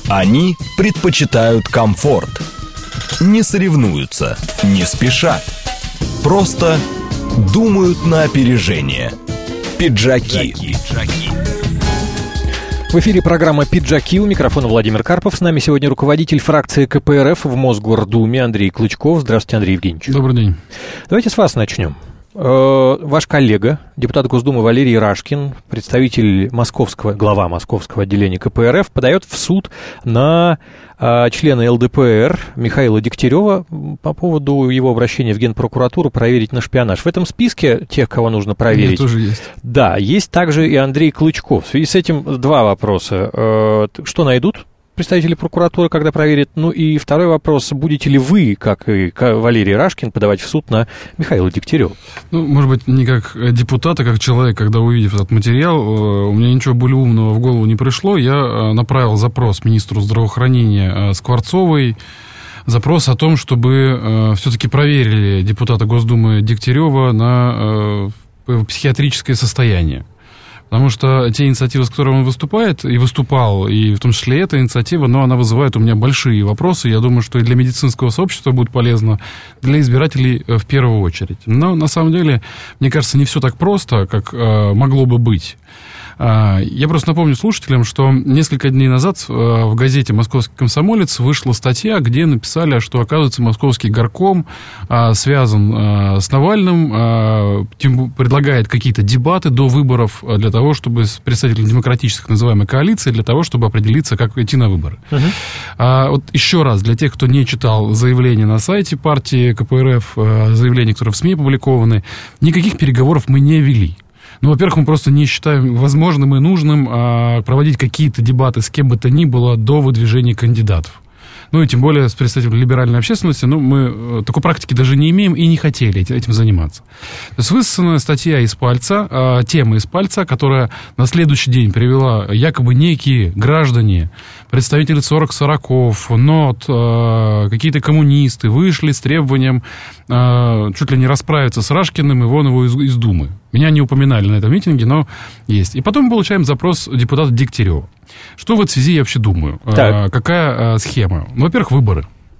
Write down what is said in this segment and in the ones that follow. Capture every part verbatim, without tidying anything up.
Они предпочитают комфорт. Не соревнуются, не спешат. Просто думают на опережение. Пиджаки. В эфире программа «Пиджаки», у микрофона Владимир Карпов. С нами сегодня руководитель фракции ка пэ эр эф в Мосгордуме Андрей Клычков. Здравствуйте, Андрей Евгеньевич. Добрый день. Давайте с вас начнем. Ваш коллега, депутат Госдумы Валерий Рашкин, представитель московского, глава московского отделения ка пэ эр эф, подает в суд на а, члена эл дэ пэ эр Михаила Дегтярева по поводу его обращения в Генпрокуратуру проверить на шпионаж. В этом списке тех, кого нужно проверить, тоже есть. Да, есть также и Андрей Клычков. В связи с этим два вопроса. Что найдут представители прокуратуры, когда проверят? Ну и второй вопрос, будете ли вы, как и Валерий Рашкин, подавать в суд на Михаила Дегтярева? Ну, может быть, не как депутат, а как человек, когда увидев этот материал, у меня ничего более умного в голову не пришло. Я направил запрос министру здравоохранения Скворцовой, запрос о том, чтобы все-таки проверили депутата Госдумы Дегтярева на психиатрическое состояние. Потому что те инициативы, с которыми он выступает, и выступал, и в том числе эта инициатива, но она вызывает у меня большие вопросы. Я думаю, что и для медицинского сообщества будет полезно, для избирателей в первую очередь. Но на самом деле, мне кажется, не все так просто, как э, могло бы быть. Я просто напомню слушателям, что несколько дней назад в газете «Московский комсомолец» вышла статья, где написали, что, оказывается, московский горком связан с Навальным, предлагает какие-то дебаты до выборов для того, чтобы с представителями демократической называемой коалиции, для того, чтобы определиться, как идти на выборы. Uh-huh. Вот еще раз, для тех, кто не читал заявление на сайте партии ка пэ эр эф, заявления, которые в СМИ опубликованы, никаких переговоров мы не вели. Ну, во-первых, мы просто не считаем возможным и нужным а, проводить какие-то дебаты с кем бы то ни было до выдвижения кандидатов. Ну, и тем более с представителями либеральной общественности, ну, мы такой практики даже не имеем и не хотели этим заниматься. То есть высосанная статья из пальца, а, тема из пальца, которая на следующий день привела якобы некие граждане, представители сорок сороков, НОТ, а, какие-то коммунисты вышли с требованием а, чуть ли не расправиться с Рашкиным и вон его из, из Думы. Меня не упоминали на этом митинге, но есть. И потом мы получаем запрос депутата Дегтярева. Что в этой связи я вообще думаю? А, какая а, схема? Ну, во-первых, выборы.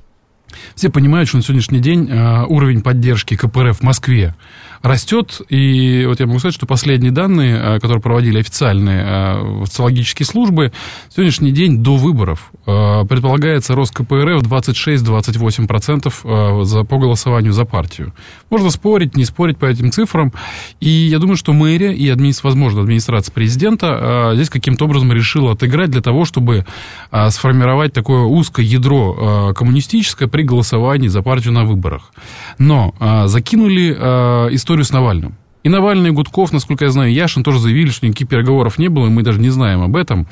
Все понимают, что на сегодняшний день а, уровень поддержки ка пэ эр эф в Москве растет. И вот я могу сказать, что последние данные, а, которые проводили официальные а, социологические службы, на сегодняшний день до выборов а, предполагается рост ка пэ эр эф двадцать шесть - двадцать восемь процентов а, за, по голосованию за партию. Можно спорить, не спорить по этим цифрам. И я думаю, что мэрия и, адми... возможно, администрация президента а, здесь каким-то образом решила отыграть для того, чтобы а, сформировать такое узкое ядро а, коммунистическое при голосовании за партию на выборах. Но а, закинули а, историю с Навальным. И Навальный, и Гудков, насколько я знаю, Яшин тоже заявили, что никаких переговоров не было, и мы даже не знаем об этом.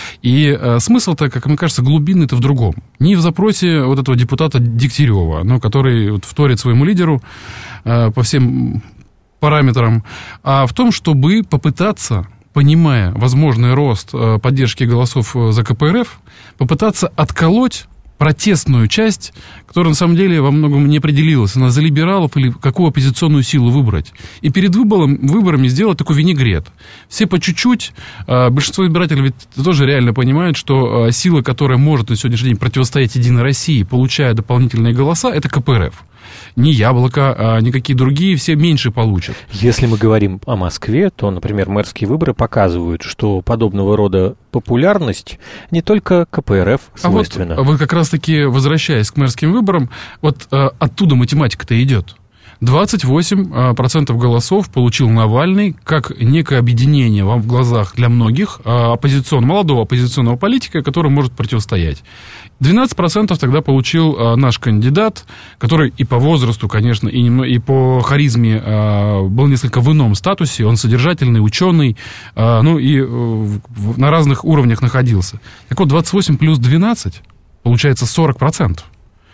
И э, смысл-то, как мне кажется, глубинный-то в другом. Не в запросе вот этого депутата Дегтярева, ну, который вот, вторит своему лидеру э, по всем параметрам, а в том, чтобы попытаться, понимая возможный рост э, поддержки голосов за ка пэ эр эф, попытаться отколоть протестную часть, которая на самом деле во многом не определилась, она за либералов или какую оппозиционную силу выбрать. И перед выбором, выборами сделать такой винегрет. Все по чуть-чуть, а, большинство избирателей ведь тоже реально понимают, что а, сила, которая может на сегодняшний день противостоять Единой России, получая дополнительные голоса, это ка пэ эр эф. Ни Яблоко, а никакие другие, все меньше получат. Если мы говорим о Москве, то, например, мэрские выборы показывают, что подобного рода популярность не только ка пэ эр эф свойственна. А вот, вот как раз-таки, возвращаясь к мэрским выборам, вот а, оттуда математика-то идет. двадцать восемь процентов голосов получил Навальный как некое объединение в глазах для многих оппозиционного, молодого оппозиционного политика, который может противостоять. двенадцать процентов тогда получил а, наш кандидат, который и по возрасту, конечно, и, немного, и по харизме а, был несколько в ином статусе. Он содержательный, ученый, а, ну и а, в, на разных уровнях находился. Так вот, двадцать восемь плюс двенадцать, получается сорок процентов.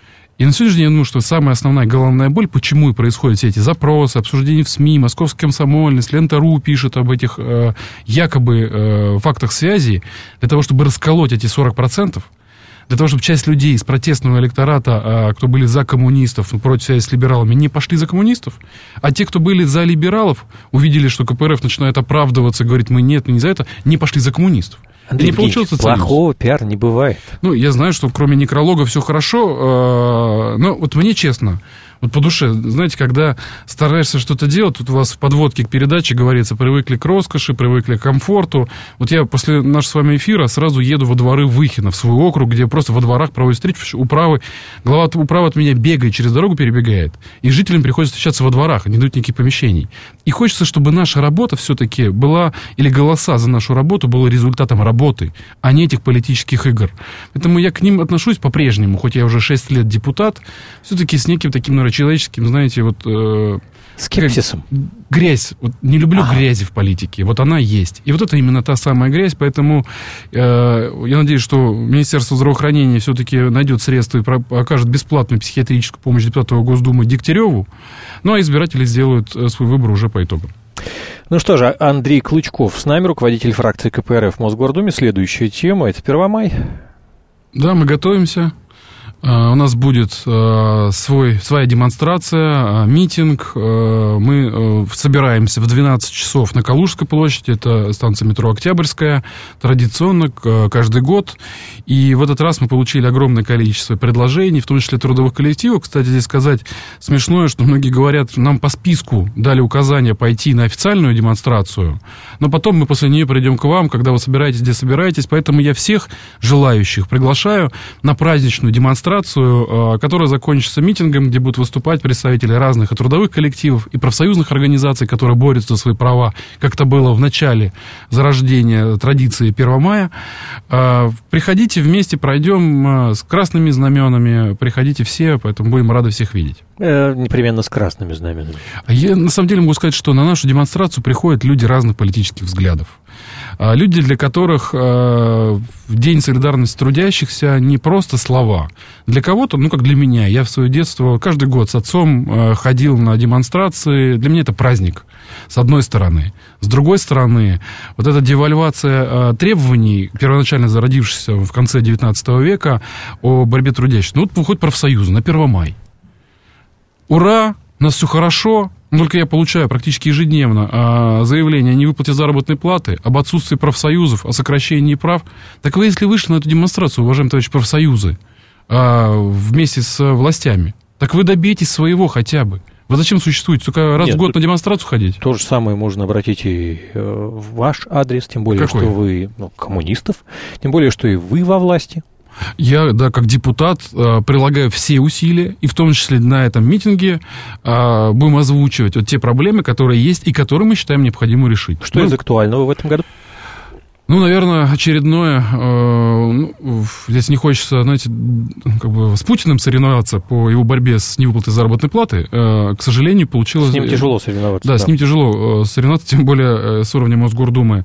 И на сегодняшний день, я думаю, что самая основная головная боль, почему и происходят все эти запросы, обсуждения в СМИ, Московский комсомолец, Лента.ру пишет об этих э, якобы э, фактах связи, для того, чтобы расколоть эти сорок процентов. для того, чтобы часть людей из протестного электората, кто были за коммунистов, против связи с либералами, не пошли за коммунистов, а те, кто были за либералов, увидели, что ка пэ эр эф начинает оправдываться, говорит, мы нет, мы не за это, не пошли за коммунистов. Андрей не получился плохого пиара не бывает. Ну, я знаю, что кроме некролога все хорошо, но вот мне честно, вот по душе, знаете, когда стараешься что-то делать, тут у вас в подводке к передаче говорится, привыкли к роскоши, привыкли к комфорту. Вот я после нашего с вами эфира сразу еду во дворы Выхино, в свой округ, где просто во дворах проводят встречи, управы, глава управы от меня бегает, через дорогу перебегает, и жителям приходится встречаться во дворах, не дают никаких помещений. И хочется, чтобы наша работа все-таки была, или голоса за нашу работу было результатом работы, а не этих политических игр. Поэтому я к ним отношусь по-прежнему, хоть я уже шесть лет депутат, все-таки с неким таким, наверное, человеческим, знаете, вот... Э, скепсисом. Грязь. Вот не люблю а. грязи в политике. Вот она есть. И вот это именно та самая грязь. Поэтому э, я надеюсь, что Министерство здравоохранения все-таки найдет средства и про- окажет бесплатную психиатрическую помощь депутату Госдумы Дегтяреву. Ну, а избиратели сделают свой выбор уже по итогам. Ну что же, Андрей Клычков с нами, руководитель фракции ка пэ эр эф в Мосгордуме. Следующая тема – это Первомай. Да, мы готовимся. Uh, у нас будет uh, свой, своя демонстрация, uh, митинг. Uh, мы uh, собираемся в двенадцать часов на Калужской площади, это станция метро Октябрьская, традиционно uh, каждый год. И в этот раз мы получили огромное количество предложений, в том числе трудовых коллективов. Кстати, здесь сказать смешное, что многие говорят, нам по списку дали указание пойти на официальную демонстрацию, но потом мы после нее придем к вам, когда вы собираетесь, где собираетесь. Поэтому я всех желающих приглашаю на праздничную демонстрацию, которая закончится митингом, где будут выступать представители разных и трудовых коллективов, и профсоюзных организаций, которые борются за свои права, как это было в начале зарождения традиции первого мая. Приходите вместе, пройдем с красными знаменами, приходите все, поэтому будем рады всех видеть. Э, непременно с красными знаменами. Я на самом деле могу сказать, что на нашу демонстрацию приходят люди разных политических взглядов. Люди, для которых э, в День солидарности трудящихся не просто слова. Для кого-то, ну, как для меня, я в свое детство каждый год с отцом э, ходил на демонстрации. Для меня это праздник, с одной стороны. С другой стороны, вот эта девальвация э, требований, первоначально зародившихся в конце девятнадцатого века, о борьбе трудящихся. Ну, вот выходит профсоюзы на первого мая. Ура! У нас все хорошо. Только я получаю практически ежедневно а, заявление о невыплате заработной платы, об отсутствии профсоюзов, о сокращении прав. Так вы, если вышли на эту демонстрацию, уважаемые товарищи профсоюзы, а, вместе с властями, так вы добейтесь своего хотя бы. Вы зачем существуете? Только раз Нет, в год на демонстрацию ходить? То же самое можно обратить и в ваш адрес, тем более, Какой? что вы ну, коммунистов, тем более, что и вы во власти. Я, да, как депутат, э, прилагаю все усилия, и в том числе на этом митинге э, будем озвучивать вот те проблемы, которые есть и которые мы считаем необходимо решить. Что ну, из актуального в этом году? Ну, наверное, очередное, э, ну, здесь не хочется, знаете, как бы с Путиным соревноваться по его борьбе с невыплатой заработной платы. Э, к сожалению, получилось... С ним тяжело соревноваться. Да, да, с ним тяжело соревноваться, тем более э, с уровня Мосгордумы.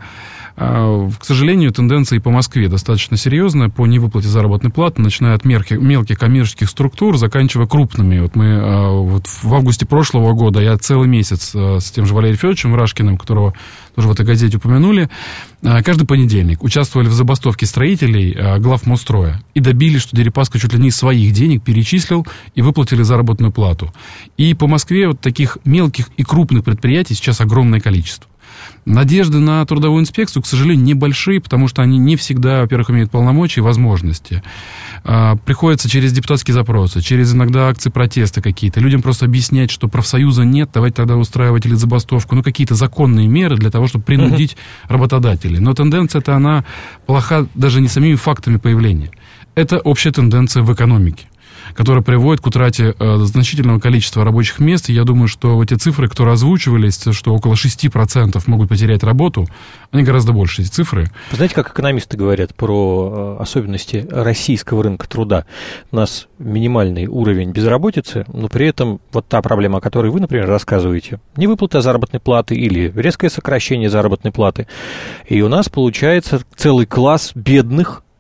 К сожалению, тенденция и по Москве достаточно серьезная по невыплате заработной платы, начиная от мелких, мелких коммерческих структур, заканчивая крупными. Вот мы вот в августе прошлого года, я целый месяц с тем же Валерием Федоровичем Рашкиным, которого тоже в этой газете упомянули, каждый понедельник участвовали в забастовке строителей главмосстроя и добились, что Дерипаска чуть ли не из своих денег перечислил и выплатили заработную плату. И по Москве вот таких мелких и крупных предприятий сейчас огромное количество. Надежды на трудовую инспекцию, к сожалению, небольшие, потому что они не всегда, во-первых, имеют полномочия и возможности. А, приходится через депутатские запросы, через иногда акции протеста какие-то. Людям просто объяснять, что профсоюза нет, давайте тогда устраивать или забастовку. Ну, какие-то законные меры для того, чтобы принудить uh-huh. работодателей. Но тенденция-то, она плоха даже не самими фактами появления. Это общая тенденция в экономике, которая приводит к утрате э, значительного количества рабочих мест. И я думаю, что эти цифры, которые озвучивались, что около шесть процентов могут потерять работу, они гораздо больше, эти цифры. Вы знаете, как экономисты говорят про э, особенности российского рынка труда? У нас минимальный уровень безработицы, но при этом вот та проблема, о которой вы, например, рассказываете, невыплата заработной платы или резкое сокращение заработной платы. И у нас получается целый класс бедных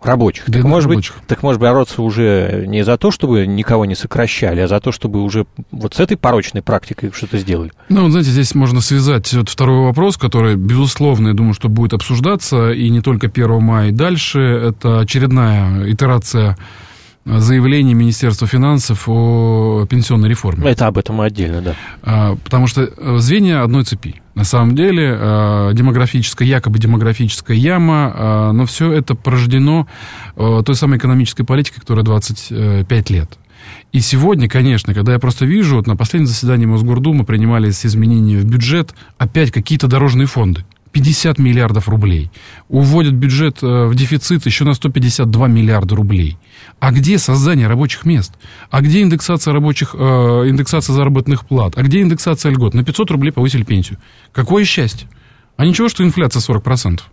Рабочих. Так может, рабочих. Быть, так может бороться уже не за то, чтобы никого не сокращали, а за то, чтобы уже вот с этой порочной практикой что-то сделали? Ну, знаете, здесь можно связать вот второй вопрос, который, безусловно, я думаю, что будет обсуждаться, и не только первого мая, и дальше. Это очередная итерация заявлений Министерства финансов о пенсионной реформе. Это об этом отдельно, да. Потому что звенья одной цепи. На самом деле демографическая, якобы демографическая яма, но все это порождено той самой экономической политикой, которая двадцать пять лет. И сегодня, конечно, когда я просто вижу, вот на последнем заседании Мосгордумы принимались изменения в бюджет, опять какие-то дорожные фонды. пятьдесят миллиардов рублей. Уводят бюджет в дефицит еще на сто пятьдесят два миллиарда рублей. А где создание рабочих мест? А где индексация рабочих, э, индексация заработных плат? А где индексация льгот? На пятьсот рублей повысили пенсию. Какое счастье! А ничего, что инфляция сорок процентов.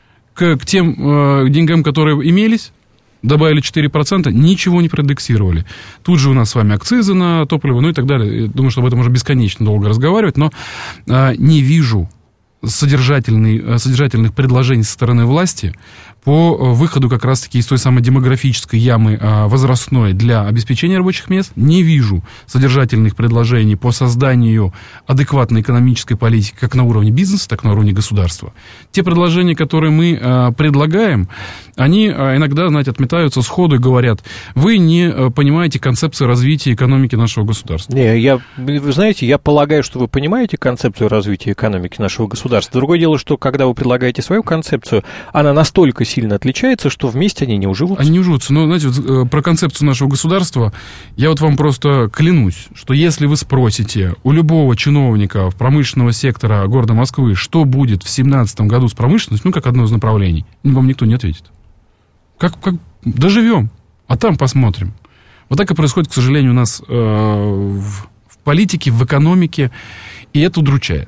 К, к тем э, деньгам, которые имелись, добавили четыре процента, ничего не проиндексировали. Тут же у нас с вами акцизы на топливо, ну и так далее. Я думаю, что об этом можно бесконечно долго разговаривать, но э, не вижу содержательных, содержательных предложений со стороны власти по выходу как раз-таки из той самой демографической ямы возрастной для обеспечения рабочих мест. Не вижу содержательных предложений по созданию адекватной экономической политики как на уровне бизнеса, так и на уровне государства. Те предложения, которые мы предлагаем, они иногда, знаете, отметаются сходу и говорят: вы не понимаете концепцию развития экономики нашего государства. Не, я, вы знаете, я полагаю, что вы понимаете концепцию развития экономики нашего государства. Другое дело, что когда вы предлагаете свою концепцию, она настолько сильно отличается, что вместе они не уживутся. Они не уживутся. Но, знаете, вот, про концепцию нашего государства я вот вам просто клянусь, что если вы спросите у любого чиновника в промышленного сектора города Москвы, что будет в семнадцатом году с промышленностью, ну, как одно из направлений, вам никто не ответит. Как, как доживем, а там посмотрим. Вот так и происходит, к сожалению, у нас э, в, в политике, в экономике, и это удручает.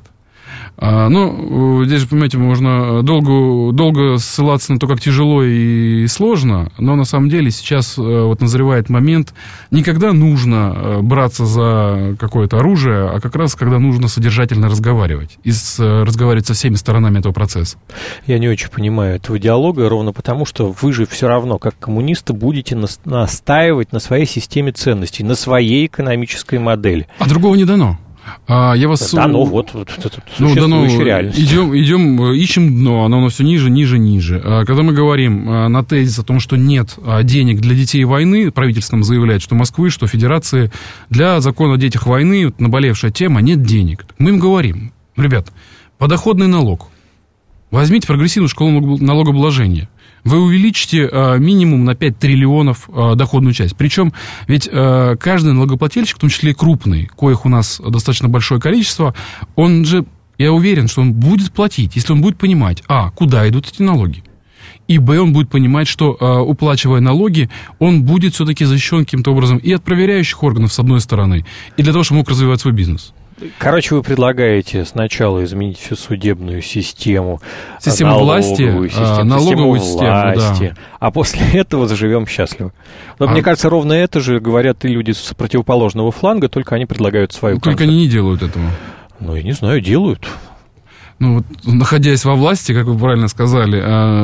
А, ну, здесь же, понимаете, можно долго, долго ссылаться на то, как тяжело и сложно, но на самом деле сейчас вот назревает момент, не когда нужно браться за какое-то оружие, а как раз когда нужно содержательно разговаривать и с, разговаривать со всеми сторонами этого процесса. Я не очень понимаю этого диалога, ровно потому, что вы же все равно, как коммунисты, будете настаивать на своей системе ценностей, на своей экономической модели. А другого не дано. А, я вас... Да, ну вот, вот это ну, существующая реальность. Идем, идем, ищем дно, оно, оно все ниже, ниже, ниже. А, когда мы говорим а, на тезис о том, что нет а, денег для детей войны, правительство нам заявляет, что Москвы, что Федерации, для закона о детях войны, вот, наболевшая тема, нет денег. Мы им говорим: ребят, подоходный налог, возьмите прогрессивную шкалу налогообложения. Вы увеличите а, минимум на пять триллионов а, доходную часть. Причем ведь а, каждый налогоплательщик, в том числе и крупный, коих у нас достаточно большое количество, он же, я уверен, что он будет платить, если он будет понимать, а, куда идут эти налоги, и, б, он будет понимать, что, а, уплачивая налоги, он будет все-таки защищен каким-то образом и от проверяющих органов, с одной стороны, и для того, чтобы мог развивать свой бизнес. Короче, вы предлагаете сначала изменить всю судебную систему, систему налоговую власти, систему, налоговую систему, власти, да. А после этого заживем счастливо. Но а... мне кажется, ровно это же говорят и люди с противоположного фланга, только они предлагают свою Только концепцию. Они не делают этого. Ну, я не знаю, делают. Ну, вот, находясь во власти, как вы правильно сказали,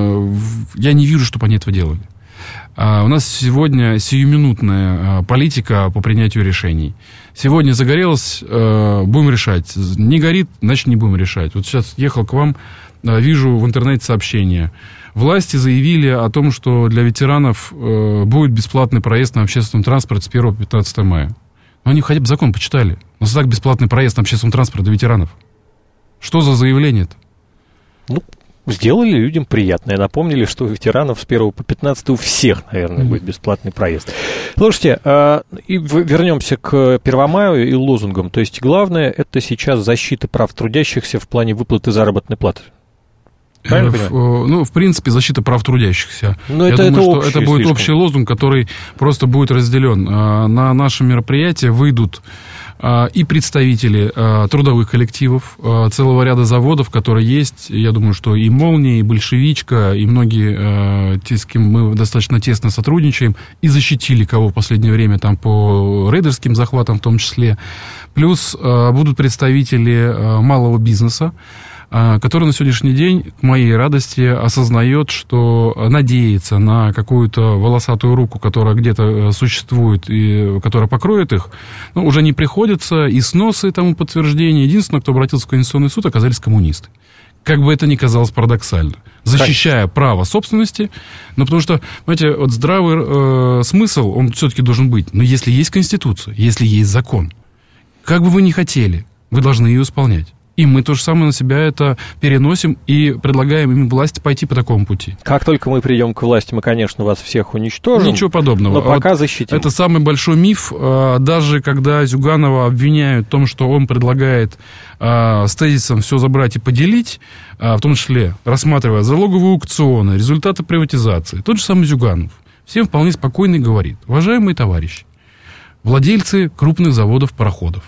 я не вижу, чтобы они этого делали. У нас сегодня сиюминутная политика по принятию решений. Сегодня загорелось, будем решать. Не горит, значит, не будем решать. Вот сейчас ехал к вам, вижу в интернете сообщение. Власти заявили о том, что для ветеранов будет бесплатный проезд на общественном транспорте с первого по пятнадцатое мая. Но они хотя бы закон почитали. У нас и так бесплатный проезд на общественном транспорте для ветеранов. Что за заявление-то? Ну, сделали людям приятное. Напомнили, что у ветеранов с первого по пятнадцатое у всех, наверное, будет бесплатный проезд. Слушайте, э, и вернемся к Первомаю и лозунгам. То есть главное — это сейчас защита прав трудящихся в плане выплаты заработной платы. Правильно в, понимаю? Ну, в принципе, защита прав трудящихся. Но Я это, думаю, это что общий, это будет слишком. общий лозунг, который просто будет разделен. На наше мероприятие выйдут и представители трудовых коллективов, целого ряда заводов, которые есть. Я думаю, что и «Молния», и «Большевичка», и многие, те, с кем мы достаточно тесно сотрудничаем, и защитили кого в последнее время там по рейдерским захватам в том числе. Плюс будут представители малого бизнеса, который на сегодняшний день, к моей радости, осознает, что надеяться на какую-то волосатую руку, которая где-то существует и которая покроет их, ну, уже не приходится, и сносы тому подтверждение. Единственное, кто обратился в Конституционный суд, оказались коммунисты. Как бы это ни казалось парадоксально. Защищая право собственности, но потому что, понимаете, вот здравый э, смысл, он все-таки должен быть. Но если есть Конституция, если есть закон, как бы вы ни хотели, вы должны ее исполнять. И мы то же самое на себя это переносим и предлагаем им власти пойти по такому пути. Как только мы придем к власти, мы, конечно, вас всех уничтожим. Ничего подобного. Но пока вот защитим. Это самый большой миф. Даже когда Зюганова обвиняют в том, что он предлагает с тезисом все забрать и поделить, в том числе рассматривая залоговые аукционы, результаты приватизации, тот же самый Зюганов всем вполне спокойно говорит: уважаемые товарищи, владельцы крупных заводов, пароходов,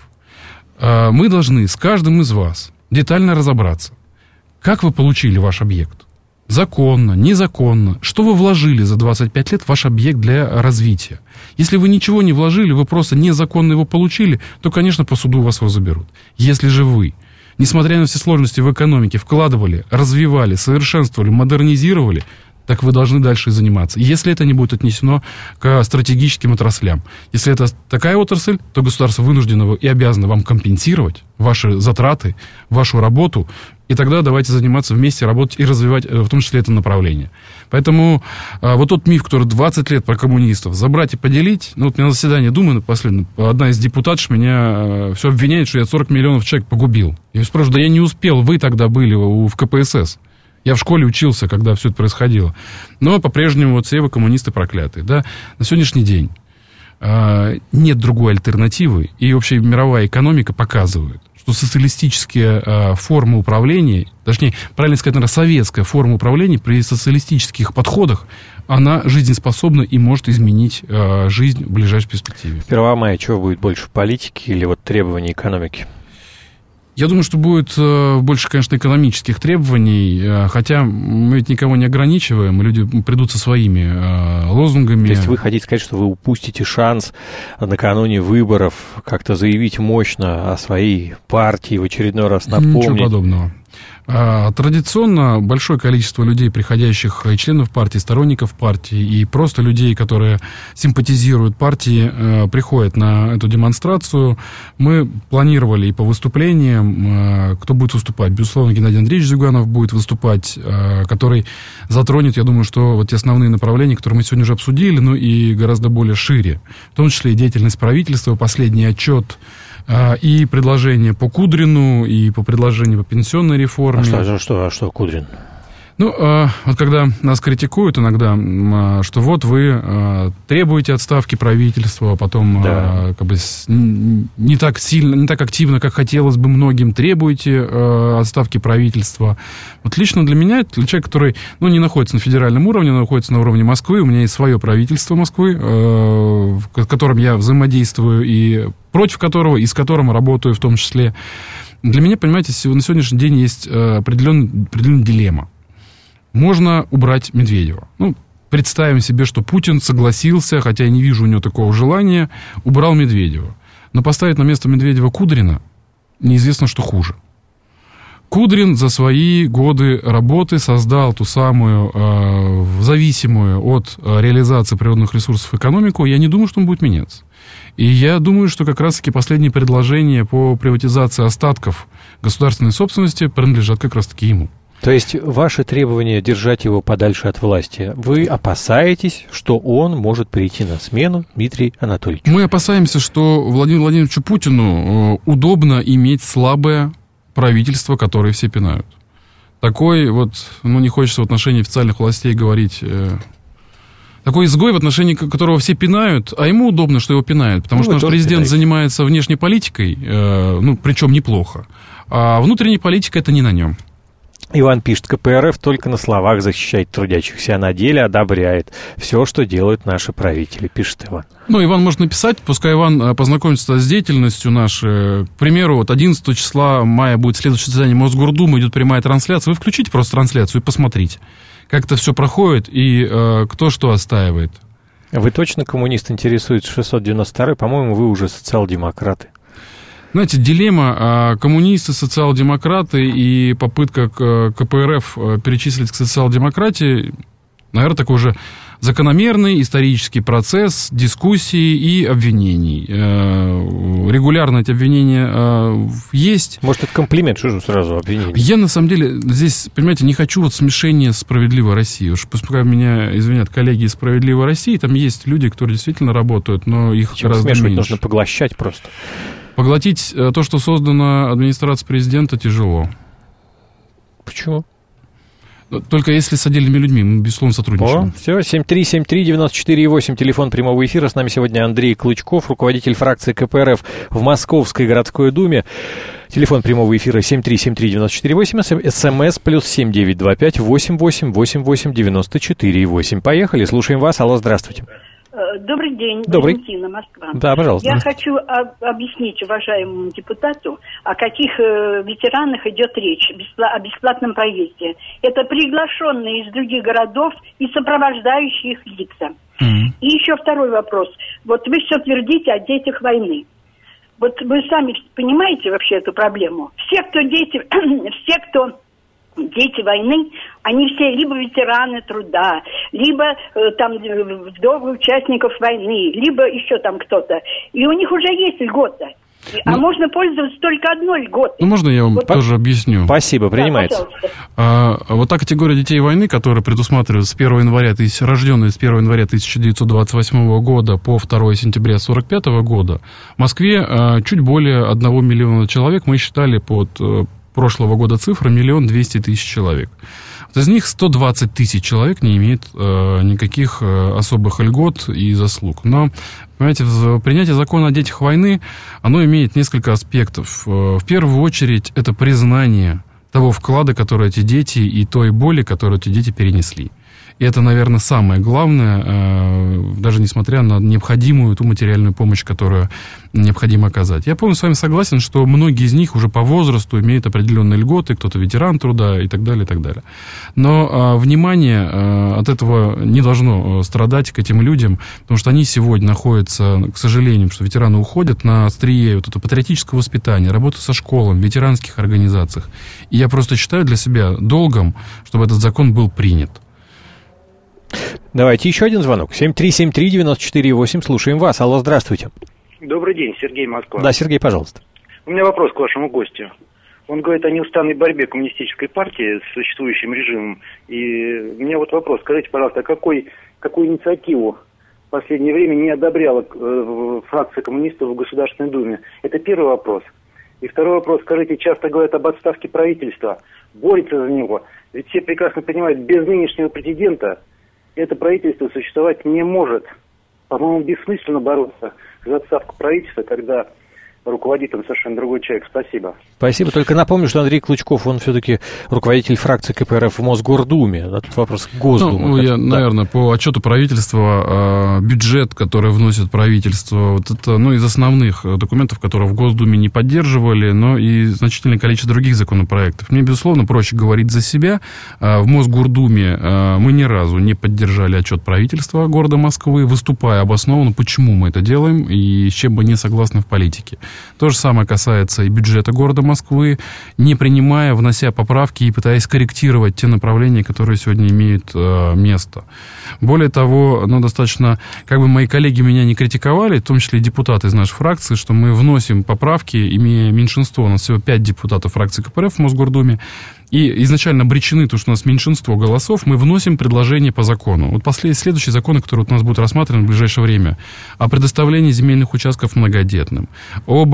мы должны с каждым из вас детально разобраться, как вы получили ваш объект. Законно, незаконно. Что вы вложили за двадцать пять лет в ваш объект для развития. Если вы ничего не вложили, вы просто незаконно его получили, то, конечно, по суду вас его заберут. Если же вы, несмотря на все сложности в экономике, вкладывали, развивали, совершенствовали, модернизировали, так вы должны дальше заниматься. Если это не будет отнесено к стратегическим отраслям. Если это такая отрасль, то государство вынуждено и обязано вам компенсировать ваши затраты, вашу работу, и тогда давайте заниматься вместе, работать и развивать, в том числе, это направление. Поэтому а, вот тот миф, который двадцать лет про коммунистов, забрать и поделить, ну вот у меня на заседании Думы последнем, одна из депутатов меня а, все обвиняет, что я сорок миллионов человек погубил. Я спрашиваю: да я не успел, вы тогда были в ка пэ эс эс. Я в школе учился, когда все это происходило. Но по-прежнему вот все вы коммунисты проклятые. Да? На сегодняшний день э, нет другой альтернативы. И общая мировая экономика показывает, что социалистические э, формы управления, точнее, правильно сказать, наверное, советская форма управления при социалистических подходах, она жизнеспособна и может изменить э, жизнь в ближайшей перспективе. первого мая чего будет больше, политики или вот требований экономики? Я думаю, что будет э, больше, конечно, экономических требований, э, хотя мы ведь никого не ограничиваем, люди придут со своими э, лозунгами. То есть вы хотите сказать, что вы упустите шанс накануне выборов как-то заявить мощно о своей партии, в очередной раз напомнить? Ничего подобного. Традиционно большое количество людей, приходящих, и членов партии, сторонников партии, и просто людей, которые симпатизируют партии, приходят на эту демонстрацию. Мы планировали и по выступлениям, кто будет выступать. Безусловно, Геннадий Андреевич Зюганов будет выступать, который затронет, я думаю, что вот те основные направления, которые мы сегодня уже обсудили, ну и гораздо более шире. В том числе и деятельность правительства, последний отчет, и предложения по Кудрину, и по предложению по пенсионной реформе. А что, а что, а что Кудрин? Ну, э, вот когда нас критикуют иногда, э, что вот вы э, требуете отставки правительства, а потом да. э, как бы с, не так сильно, не так активно, как хотелось бы многим, требуете э, отставки правительства. Вот лично для меня, это человек, который, ну, не находится на федеральном уровне, но находится на уровне Москвы, у меня есть свое правительство Москвы, э, с которым я взаимодействую и против которого, и с которым работаю в том числе. Для меня, понимаете, на сегодняшний день есть определенная, определенная дилемма. Можно убрать Медведева. Ну, представим себе, что Путин согласился, хотя я не вижу у него такого желания, убрал Медведева. Но поставить на место Медведева Кудрина неизвестно, что хуже. Кудрин за свои годы работы создал ту самую э, зависимую от э, реализации природных ресурсов экономику. Я не думаю, что он будет меняться. И я думаю, что как раз-таки последние предложения по приватизации остатков государственной собственности принадлежат как раз-таки ему. То есть ваши требования держать его подальше от власти, вы опасаетесь, что он может прийти на смену Дмитрию Анатольевичу? Мы опасаемся, что Владимиру Владимировичу Путину удобно иметь слабое правительство, которое все пинают. Такой вот, ну не хочется в отношении официальных властей говорить... Такой изгой, в отношении которого все пинают, а ему удобно, что его пинают, потому ну, что наш президент пинаете. занимается внешней политикой, э, ну, причем неплохо, а внутренняя политика — это не на нем. Иван пишет: ка пэ эр эф только на словах защищает трудящихся, а на деле одобряет все, что делают наши правители, пишет Иван. Ну, Иван может написать, пускай Иван познакомится с деятельностью нашей. К примеру, вот одиннадцатого числа мая будет следующее заседание Мосгордумы, идет прямая трансляция. Вы включите просто трансляцию и посмотрите, как это все проходит и э, кто что отстаивает. Вы точно коммунист? Интересует шестьсот девяносто второй. По-моему, вы уже социал-демократы. Знаете, дилемма коммунисты, социал-демократы и попытка КПРФ перечислить к социал-демократии, наверное, такой уже закономерный исторический процесс дискуссий и обвинений. Регулярно эти обвинения есть. Может, это комплимент, что же сразу обвинение? Я, на самом деле, здесь, понимаете, не хочу вот смешения с «Справедливой Россией». Уж пускай меня извинят коллеги из «Справедливой России», там есть люди, которые действительно работают, но их Чем гораздо смешивать меньше. нужно поглощать просто. Поглотить то, что создано администрацией президента, тяжело. Почему? Только если с отдельными людьми, мы, безусловно, сотрудничаем. О, все, семь три семь три девяносто четыре восемь, телефон прямого эфира. С нами сегодня Андрей Клычков, руководитель фракции КПРФ в Московской городской думе. Телефон прямого эфира семь три семь три девяносто четыре восемь, СМС плюс семь девять два пять восемь восемь восемь восемь девяносто четыре восемь. Поехали, слушаем вас. Алло, здравствуйте. Добрый день, Добрый. Валентина, Москва. Да, пожалуйста. Я хочу об- объяснить уважаемому депутату, о каких э, ветеранах идет речь, беспла- о бесплатном проезде. Это приглашенные из других городов и сопровождающие их лица. Mm-hmm. И еще второй вопрос. Вот вы все твердите о детях войны. Вот вы сами понимаете вообще эту проблему? Все, кто дети, все, кто... Дети войны, они все либо ветераны труда, либо э, там вдовы участников войны, либо еще там кто-то. И у них уже есть льгота. А ну, можно пользоваться только одной льготой. Ну, можно я вам вот тоже объясню? Спасибо, принимается. Да, а, вот та категория детей войны, которая предусматривается с первого января, рожденные с первого января тысяча девятьсот двадцать восьмого года по второго сентября сорок пятого года, в Москве а, чуть более одного миллиона человек, мы считали под... прошлого года цифра миллион двести тысяч человек. Вот из них сто двадцать тысяч человек не имеет э, никаких э, особых льгот и заслуг. Но, понимаете, принятие закона о детях войны, оно имеет несколько аспектов. Э, в первую очередь, это признание того вклада, который эти дети, и той боли, которую эти дети перенесли. И это, наверное, самое главное, даже несмотря на необходимую ту материальную помощь, которую необходимо оказать. Я полностью с вами согласен, что многие из них уже по возрасту имеют определенные льготы, кто-то ветеран труда и так далее, и так далее. Но а, внимание а, от этого не должно страдать к этим людям, потому что они сегодня находятся, к сожалению, что ветераны уходят на острие вот этого патриотического воспитания, работы со школами, в ветеранских организациях. И я просто считаю для себя долгом, чтобы этот закон был принят. Давайте еще один звонок. семь три семь три девяносто четыре восемь. Слушаем вас. Алло, здравствуйте. Добрый день, Сергей, Москва. Да, Сергей, пожалуйста. У меня вопрос к вашему гостю. Он говорит о неустанной борьбе коммунистической партии с существующим режимом. И у меня вот вопрос. Скажите, пожалуйста, а какой, какую инициативу в последнее время не одобряла э, фракция коммунистов в Государственной Думе? Это первый вопрос. И второй вопрос. Скажите, часто говорят об отставке правительства. Борется за него. Ведь все прекрасно понимают, без нынешнего президента это правительство существовать не может. По-моему, бессмысленно бороться за отставку правительства, когда руководит им совершенно другой человек. Спасибо. Спасибо. Только напомню, что Андрей Клычков, он все-таки руководитель фракции КПРФ в Мосгордуме. Этот вопрос к Госдуме. Ну, я, да. наверное, по отчету правительства, бюджет, который вносит правительство, вот это, ну, из основных документов, которые в Госдуме не поддерживали, но и значительное количество других законопроектов. Мне, безусловно, проще говорить за себя. В Мосгордуме мы ни разу не поддержали отчет правительства города Москвы, выступая обоснованно, почему мы это делаем и с чем мы не согласны в политике. То же самое касается и бюджета города Москвы, не принимая, внося поправки и пытаясь корректировать те направления, которые сегодня имеют э, место. Более того, ну, достаточно, как бы мои коллеги меня не критиковали, в том числе и депутаты из нашей фракции, что мы вносим поправки, имея меньшинство, у нас всего пять депутатов фракции КПРФ в Мосгордуме, и изначально обречены, то, что у нас меньшинство голосов, мы вносим предложение по закону. Вот последний, следующий закон, который вот у нас будет рассмотрен в ближайшее время, о предоставлении земельных участков многодетным, об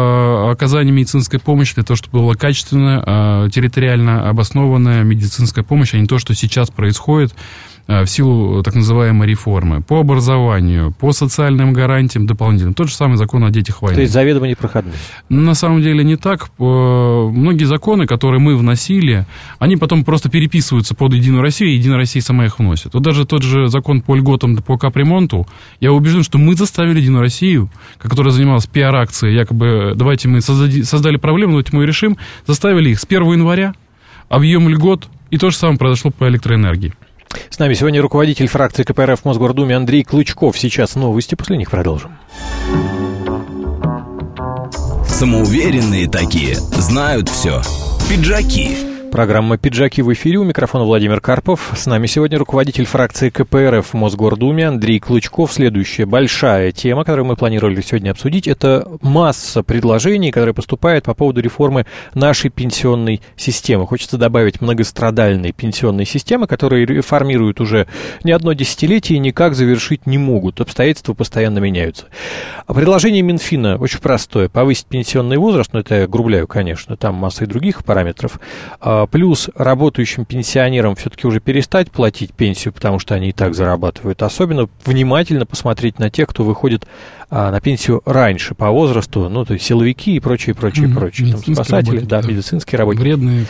э, оказании медицинской помощи для того, чтобы была качественная, э, территориально обоснованная медицинская помощь, а не то, что сейчас происходит в силу так называемой реформы, по образованию, по социальным гарантиям дополнительным. Тот же самый закон о детях войны. То есть заведомо непроходной? На самом деле не так. Многие законы, которые мы вносили, они потом просто переписываются под Единую Россию, и Единая Россия сама их вносит. Вот даже тот же закон по льготам по капремонту, я убежден, что мы заставили Единую Россию, которая занималась пиар-акцией, якобы давайте мы создали, создали проблему, давайте мы ее решим, заставили их с первого января, объем льгот, и то же самое произошло по электроэнергии. С нами сегодня руководитель фракции КПРФ в Мосгордуме Андрей Клычков. Сейчас новости, после них продолжим. Самоуверенные такие, знают все. Пиджаки. Программа «Пиджаки» в эфире. У микрофона Владимир Карпов. С нами сегодня руководитель фракции ка пэ эр эф в Мосгордуме Андрей Клычков. Следующая большая тема, которую мы планировали сегодня обсудить, это масса предложений, которые поступают по поводу реформы нашей пенсионной системы. Хочется добавить многострадальной пенсионной системы, которые реформируют уже не одно десятилетие и никак завершить не могут. Обстоятельства постоянно меняются. Предложение Минфина очень простое. Повысить пенсионный возраст, ну это я грубляю, конечно, там масса и других параметров. Плюс работающим пенсионерам все-таки уже перестать платить пенсию, потому что они и так зарабатывают. Особенно внимательно посмотреть на тех, кто выходит а, на пенсию раньше по возрасту, ну, то есть силовики и прочее, прочее, mm-hmm. прочее. Там, спасатели, работники, да, да, медицинские работники. Вредные.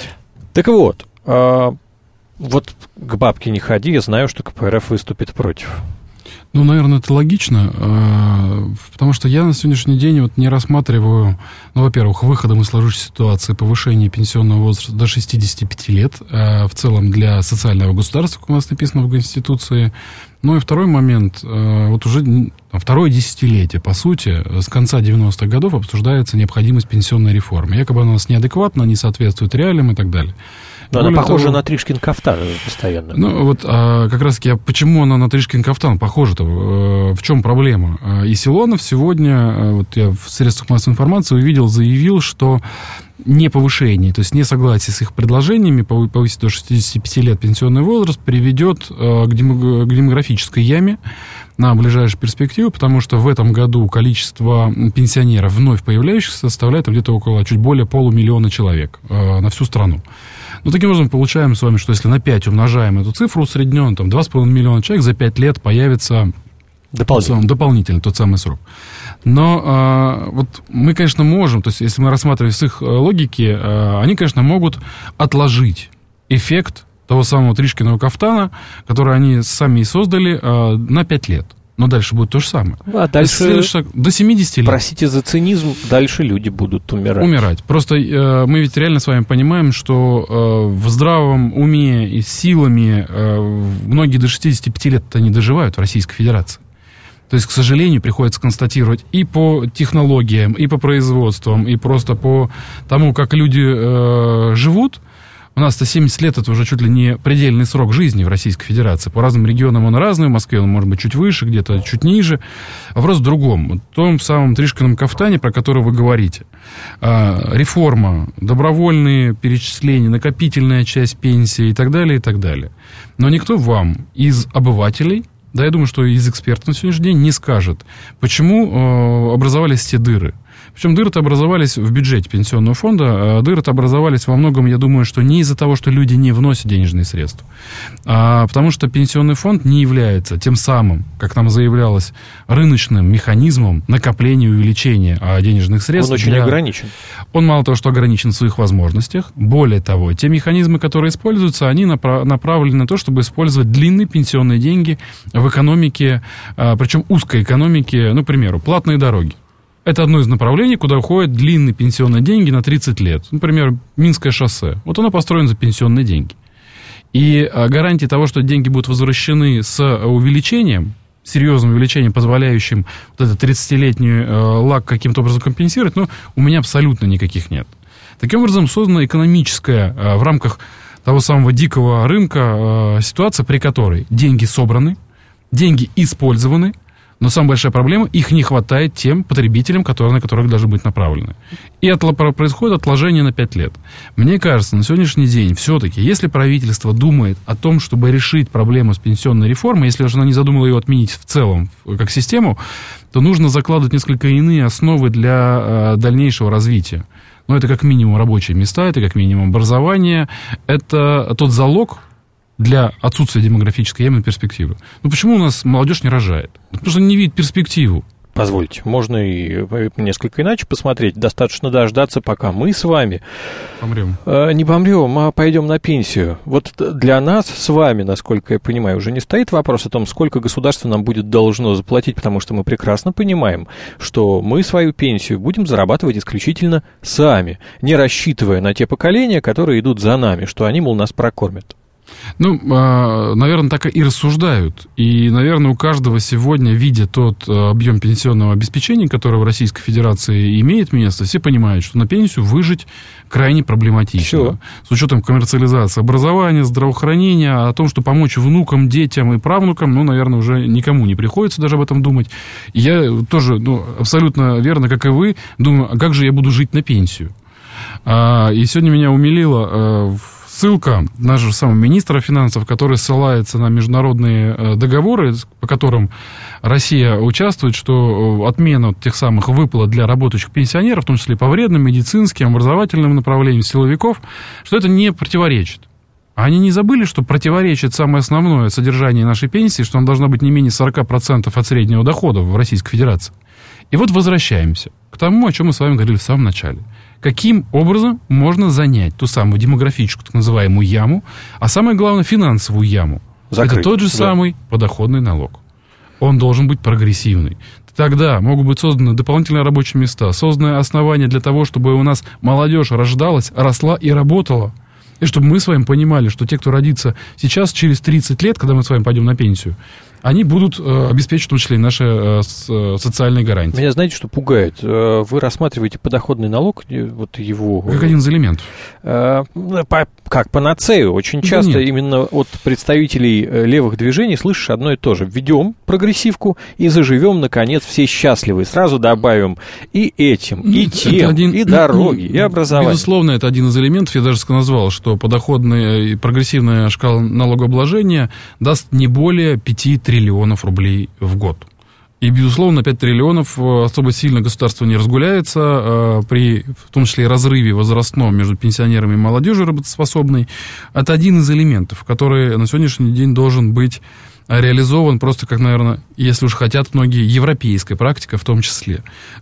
Так вот, а, вот к бабке не ходи, я знаю, что ка пэ эр эф выступит против. Ну, наверное, это логично, потому что я на сегодняшний день вот не рассматриваю, ну, во-первых, выходом из сложившейся ситуации повышение пенсионного возраста до шестидесяти пяти лет, в целом для социального государства, как у нас написано в Конституции. Ну и второй момент, вот уже второе десятилетие, по сути, с конца девяностых годов обсуждается необходимость пенсионной реформы. Якобы она у нас неадекватна, не соответствует реалиям и так далее. Но она похожа того, на Тришкин кафтан постоянно. Ну, вот а, как раз-таки, а почему она на Тришкин кафтан похожа-то? В чем проблема? И Силуанов сегодня, вот я в средствах массовой информации увидел, заявил, что не повышение, то есть не согласие с их предложениями повысить до шестидесяти пяти лет пенсионный возраст приведет к демографической яме на ближайшую перспективу, потому что в этом году количество пенсионеров вновь появляющихся составляет где-то около чуть более полумиллиона человек на всю страну. Ну, таким образом, получаем с вами, что если на пять умножаем эту цифру усредненно, там два с половиной миллиона человек за пять лет появится дополнительно тот, дополнительно тот самый срок. Но а, вот мы, конечно, можем, то есть если мы рассматриваем с их логики, а, они, конечно, могут отложить эффект того самого Тришкиного кафтана, который они сами и создали, а, на пять лет. Но дальше будет то же самое. А дальше шаг, до семидесяти лет. Простите за цинизм, дальше люди будут умирать. Умирать. Просто э, мы ведь реально с вами понимаем, что э, в здравом уме и силами э, многие до шестидесяти пяти лет-то не доживают в Российской Федерации. То есть, к сожалению, приходится констатировать и по технологиям, и по производствам, и просто по тому, как люди э, живут. У нас-то семьдесят лет, это уже чуть ли не предельный срок жизни в Российской Федерации. По разным регионам он разный, в Москве он может быть чуть выше, где-то чуть ниже. Вопрос в другом. В том самом Тришкином кафтане, про который вы говорите. Реформа, добровольные перечисления, накопительная часть пенсии и так далее, и так далее. Но никто вам из обывателей, да, я думаю, что из экспертов на сегодняшний день не скажет, почему образовались те дыры. Причем дыры-то образовались в бюджете пенсионного фонда, а дыры-то образовались во многом, я думаю, что не из-за того, что люди не вносят денежные средства, а потому что пенсионный фонд не является тем самым, как нам заявлялось, рыночным механизмом накопления и увеличения денежных средств. Он очень для... ограничен. Он мало того, что ограничен в своих возможностях, более того, те механизмы, которые используются, они направ... направлены на то, чтобы использовать длинные пенсионные деньги в экономике, причем узкой экономике, ну, к примеру, платные дороги. Это одно из направлений, куда уходят длинные пенсионные деньги на тридцать лет. Например, Минское шоссе. Вот оно построено за пенсионные деньги. И гарантии того, что деньги будут возвращены с увеличением, серьезным увеличением, позволяющим вот этот тридцатилетний лаг каким-то образом компенсировать, ну, у меня абсолютно никаких нет. Таким образом, создана экономическая в рамках того самого дикого рынка ситуация, при которой деньги собраны, деньги использованы, но самая большая проблема, их не хватает тем потребителям, которые, на которых должны быть направлены. И отло, происходит отложение на пять лет. Мне кажется, на сегодняшний день все-таки, если правительство думает о том, чтобы решить проблему с пенсионной реформой, если уже она не задумала ее отменить в целом, как систему, то нужно закладывать несколько иные основы для э, дальнейшего развития. Но это как минимум рабочие места, это как минимум образование, это тот залог для отсутствия демографической ямы перспективы. Ну почему у нас молодежь не рожает? Потому что не видит перспективу. Позвольте, можно и несколько иначе посмотреть. Достаточно дождаться, пока мы с вами помрем. Э, не помрем, а пойдем на пенсию. Вот для нас с вами, насколько я понимаю, уже не стоит вопрос о том, сколько государство нам будет должно заплатить, потому что мы прекрасно понимаем, что мы свою пенсию будем зарабатывать исключительно сами, не рассчитывая на те поколения, которые идут за нами, что они, мол, нас прокормят. Ну, наверное, так и рассуждают. И, наверное, у каждого сегодня, видя тот объем пенсионного обеспечения, которое в Российской Федерации имеет место, все понимают, что на пенсию выжить крайне проблематично. Все. С учетом коммерциализации образования, здравоохранения, о том, что помочь внукам, детям и правнукам, ну, наверное, уже никому не приходится даже об этом думать. И я тоже, ну, абсолютно верно, как и вы, думаю, а как же я буду жить на пенсию? И сегодня меня умилило ссылка нашего самого министра финансов, который ссылается на международные договоры, по которым Россия участвует, что отмена тех самых выплат для работающих пенсионеров, в том числе по вредным, медицинским, образовательным направлениям, силовиков, что это не противоречит. Они не забыли, что противоречит самое основное содержание нашей пенсии, что она должна быть не менее сорок процентов от среднего дохода в Российской Федерации. И вот возвращаемся к тому, о чем мы с вами говорили в самом начале. Каким образом можно занять ту самую демографическую, так называемую яму, а самое главное, финансовую яму. Закрыть. Это тот же да. самый подоходный налог. Он должен быть прогрессивный. Тогда могут быть созданы дополнительные рабочие места, созданы основания для того, чтобы у нас молодежь рождалась, росла и работала. И чтобы мы с вами понимали, что те, кто родится сейчас, через тридцать лет, когда мы с вами пойдем на пенсию, они будут э, обеспечить, в том числе, и наши э, с, социальные гарантии. Меня, знаете, что пугает? Вы рассматриваете подоходный налог, вот его... Как один из элементов. Э, по, как панацею. Очень да часто нет. Именно от представителей левых движений слышишь одно и то же. Введем прогрессивку и заживем, наконец, все счастливы. Сразу добавим и этим, и тем, один... и дороги, и образование. Безусловно, это один из элементов. Я даже назвал, что подоходная и прогрессивная шкала налогообложения даст не более пяти триллионов рублей в год. И, безусловно, пять триллионов особо сильно государство не разгуляется, при, в том числе и разрыве возрастном между пенсионерами и молодежью работоспособной. Это один из элементов, который на сегодняшний день должен быть реализован просто, как, наверное, если уж хотят многие, европейская практика в том числе.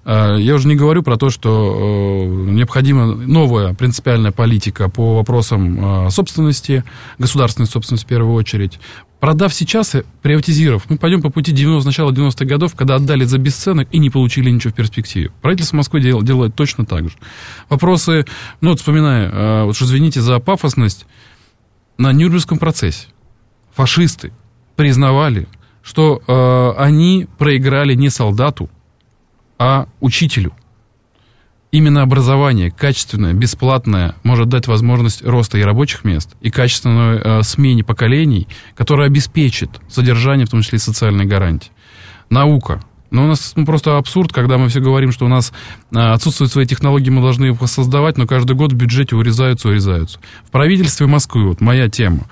Я уже не говорю про то, что необходима новая принципиальная политика по вопросам собственности, государственной собственности в первую очередь. Продав сейчас, приватизировав, мы пойдем по пути девяностых, начала девяностых годов, когда отдали за бесценок и не получили ничего в перспективе. Правительство Москвы дел, делает точно так же. Вопросы, ну вот вспоминая, вот извините за пафосность, на Нюрнбергском процессе фашисты признавали, что э, они проиграли не солдату, а учителю. Именно образование, качественное, бесплатное, может дать возможность роста и рабочих мест, и качественной э, смене поколений, которая обеспечит содержание, в том числе и социальной гарантии. Наука. Но у нас ну, просто абсурд, когда мы все говорим, что у нас э, отсутствуют свои технологии, мы должны их создавать, но каждый год в бюджете урезаются, урезаются. В правительстве Москвы, вот моя тема,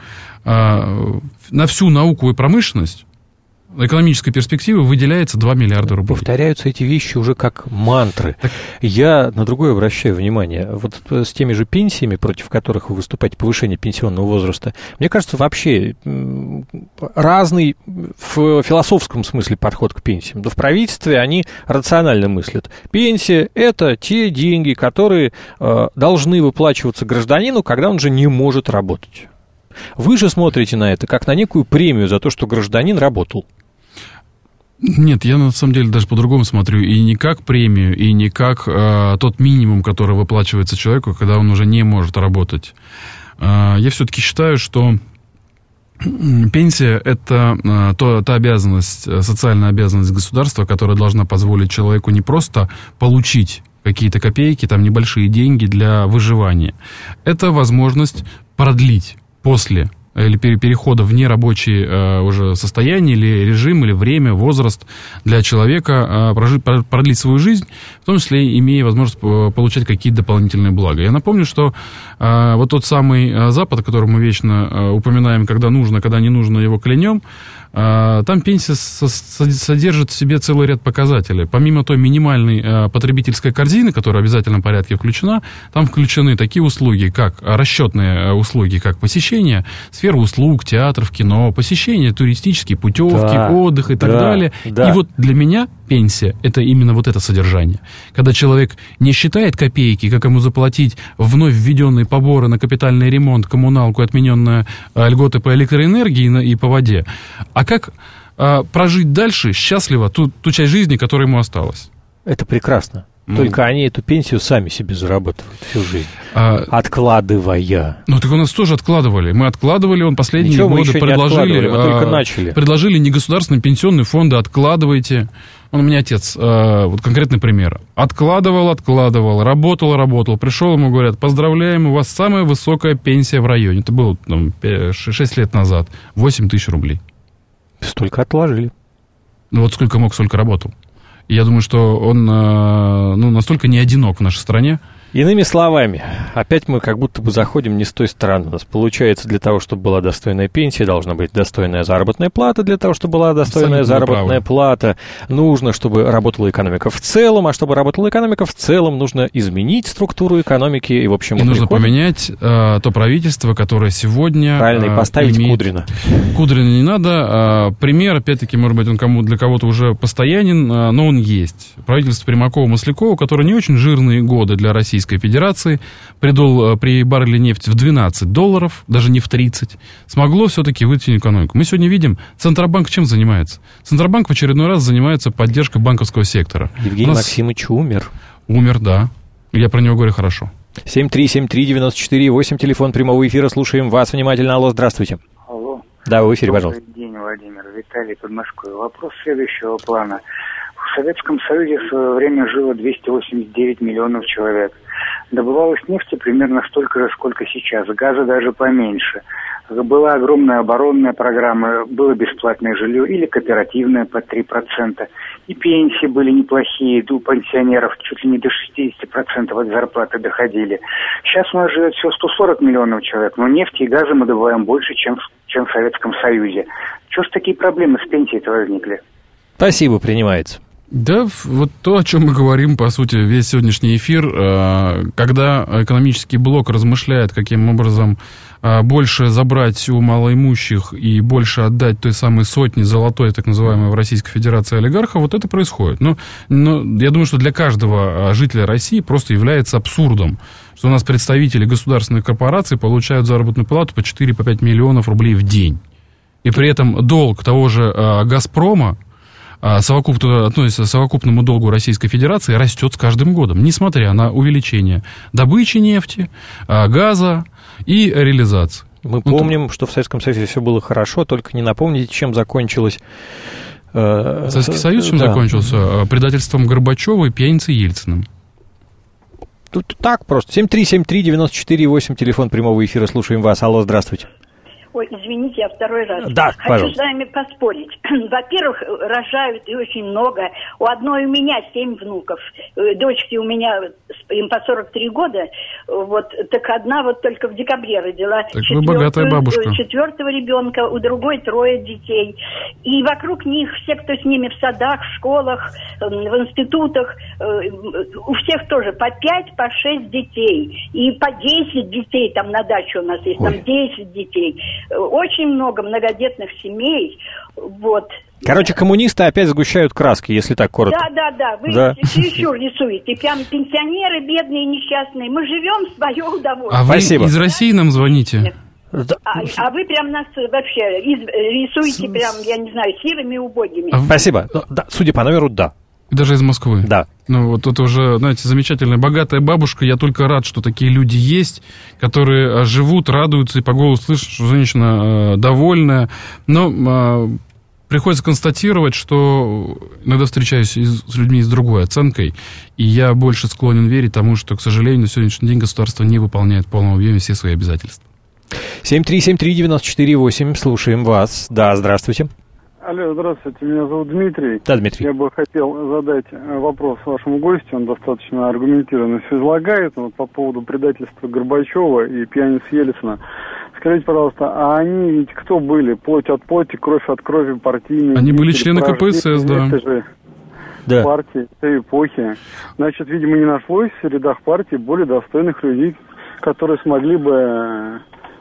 э, на всю науку и промышленность экономической перспективы выделяется два миллиарда рублей. Повторяются эти вещи уже как мантры. Так... Я на другое обращаю внимание. Вот с теми же пенсиями, против которых вы выступаете, повышение пенсионного возраста, мне кажется, вообще разный в философском смысле подход к пенсиям. Да в правительстве они рационально мыслят. Пенсия – это те деньги, которые э, должны выплачиваться гражданину, когда он же не может работать. Вы же смотрите на это как на некую премию за то, что гражданин работал. Нет, я на самом деле даже по-другому смотрю. И не как премию, и не как э, тот минимум, который выплачивается человеку, когда он уже не может работать. Э, я все-таки считаю, что пенсия – это э, то, та обязанность, социальная обязанность государства, которая должна позволить человеку не просто получить какие-то копейки, там небольшие деньги для выживания. Это возможность продлить после или перехода в нерабочее э, уже состояние, или режим, или время, возраст для человека, э, прожить, продлить свою жизнь, в том числе имея возможность получать какие-то дополнительные блага. Я напомню, что э, вот тот самый э, Запад, о котором мы вечно э, упоминаем, когда нужно, когда не нужно, его клянем, э, там пенсия со- содержит в себе целый ряд показателей. Помимо той минимальной э, потребительской корзины, которая в обязательном порядке включена, там включены такие услуги, как расчетные услуги, как посещение сфер услуг, театров, кино, посещение, туристические путевки, да, отдых и так да, далее. Да. И вот для меня пенсия – это именно вот это содержание. Когда человек не считает копейки, как ему заплатить вновь введенные поборы на капитальный ремонт, коммуналку, отмененные льготы по электроэнергии и по воде, а как а, прожить дальше счастливо ту, ту часть жизни, которая ему осталась. Это прекрасно. Только ну, они эту пенсию сами себе зарабатывают всю жизнь, а, откладывая. Ну, так у нас тоже откладывали. Мы откладывали, он последние Ничего, годы предложили. Мы только начали. Предложили негосударственные пенсионные фонды, откладывайте. Он у меня отец, вот конкретный пример. Откладывал, откладывал, работал, работал. Пришел, ему говорят, поздравляем, у вас самая высокая пенсия в районе. Это было там, шесть лет назад. восемь тысяч рублей. Столько отложили. Ну, вот сколько мог, столько работал. И я думаю, что он ну, настолько не одинок в нашей стране. Иными словами, опять мы как будто бы заходим не с той стороны. У нас получается, для того, чтобы была достойная пенсия, должна быть достойная заработная плата. Для того, чтобы была достойная Абсолютно заработная правы. плата, нужно, чтобы работала экономика в целом. А чтобы работала экономика в целом, нужно изменить структуру экономики. И, в общем, и нужно приходит... поменять э, то правительство, которое сегодня... Правильно, и поставить имеет... Кудрина. Кудрина не надо. Э, пример, опять-таки, может быть, он кому для кого-то уже постоянен, э, но он есть. Правительство Примакова-Маслякова, которое не очень жирные годы для России, Российской Федерации, придол при барреле нефти в двенадцать долларов, даже не в тридцать, смогло все-таки вытянуть экономику. Мы сегодня видим, Центробанк чем занимается? Центробанк в очередной раз занимается поддержкой банковского сектора. Евгений нас... Максимович умер. Умер, да. Я про него говорю хорошо. семь три семь три девять четыре восемь, телефон прямого эфира, слушаем вас внимательно. Алло, здравствуйте. Алло. Да, вы в эфире, пожалуйста. Добрый день, Владимир. Виталий, Подмосковье. Вопрос следующего плана. В Советском Союзе в свое время жило двести восемьдесят девять миллионов человек. Добывалось нефти примерно столько же, сколько сейчас. Газа даже поменьше. Была огромная оборонная программа, было бесплатное жилье или кооперативное под три процента. И пенсии были неплохие, у пенсионеров чуть ли не до шестьдесят процентов от зарплаты доходили. Сейчас у нас живет всего сто сорок миллионов человек, но нефти и газа мы добываем больше, чем, чем в Советском Союзе. Чего ж такие проблемы с пенсией-то возникли? Спасибо, принимается. Да, вот то, о чем мы говорим, по сути, весь сегодняшний эфир, когда экономический блок размышляет, каким образом больше забрать у малоимущих и больше отдать той самой сотни золотой, так называемой в Российской Федерации олигархов, вот это происходит. Но, но я думаю, что для каждого жителя России просто является абсурдом, что у нас представители государственных корпораций получают заработную плату по четыре-пять миллионов рублей в день. И при этом долг того же «Газпрома», совокупно, относится к совокупному долгу Российской Федерации, растет с каждым годом, несмотря на увеличение добычи нефти, газа и реализации. Мы ну, помним, то... что в Советском Союзе все было хорошо, только не напомните, чем закончилось... Э... Советский Союз чем да. закончился? Предательством Горбачева и пьяницей Ельциным. Тут так просто. семь три семь три девять четыре восемь, телефон прямого эфира, слушаем вас. Алло, здравствуйте. Ой, извините, я второй раз. Да, Хочу пожалуйста. с вами поспорить. Во-первых, рожают и очень много. У одной у меня семь внуков. Дочки у меня, им по сорок три года. Вот, так одна вот только в декабре родила. Так вы богатая бабушка. Четвертого ребенка, у другой трое детей. И вокруг них все, кто с ними в садах, в школах, в институтах, у всех тоже по пять, по шесть детей. И по десять детей там на даче у нас есть, там десять детей. Очень много многодетных семей, вот. Короче, коммунисты опять сгущают краски, если так коротко. Да, да, да, вы да. чересчур рисуете. Прям пенсионеры бедные, несчастные. Мы живем в свое удовольствие. А вы Спасибо. Из России нам звоните? Да. А, а вы прям нас вообще из, рисуете С... прям, я не знаю, сирыми убогими. А Спасибо. Ну, да, судя по номеру, да. Даже из Москвы? Да. Ну, вот это уже, знаете, замечательная, богатая бабушка. Я только рад, что такие люди есть, которые живут, радуются, и по голосу слышат, что женщина э, довольная. Но э, приходится констатировать, что иногда встречаюсь из, с людьми с другой оценкой, и я больше склонен верить тому, что, к сожалению, на сегодняшний день государство не выполняет в полном объеме все свои обязательства. семь три семь три девять четыре восемь, слушаем вас. Да, здравствуйте. Алло, здравствуйте, меня зовут Дмитрий. Да, Дмитрий. Я бы хотел задать вопрос вашему гостю, он достаточно аргументированно все излагает, вот, по поводу предательства Горбачева и пьяниц Ельцина. Скажите, пожалуйста, а они ведь кто были? Плоть от плоти, кровь от крови, партийные? Они были члены КПСС, да. Же да. Партии той эпохи. Значит, видимо, не нашлось в рядах партии более достойных людей, которые смогли бы